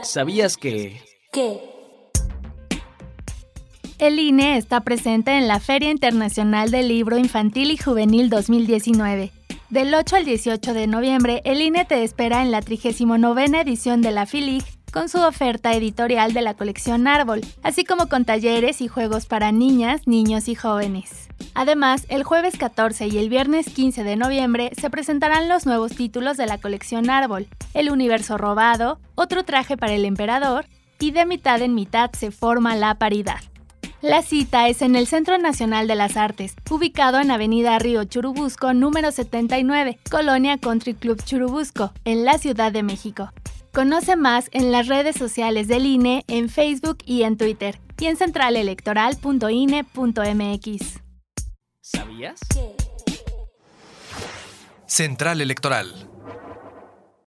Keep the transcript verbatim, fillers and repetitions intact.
¿Sabías que...? ¿Qué? El I N E está presente en la Feria Internacional del Libro Infantil y Juvenil dos mil diecinueve. Del ocho al dieciocho de noviembre, el I N E te espera en la trigésima novena edición de la FILIG con su oferta editorial de la colección Árbol, así como con talleres y juegos para niñas, niños y jóvenes. Además, el jueves catorce y el viernes quince de noviembre se presentarán los nuevos títulos de la colección Árbol, El Universo Robado, Otro Traje para el Emperador y De Mitad en Mitad se forma la paridad. La cita es en el Centro Nacional de las Artes, ubicado en Avenida Río Churubusco, número setenta y nueve, Colonia Country Club Churubusco, en la Ciudad de México. Conoce más en las redes sociales del I N E, en Facebook y en Twitter, y en central electoral punto i n e punto m x. ¿Sabías? ¿Qué? Central Electoral.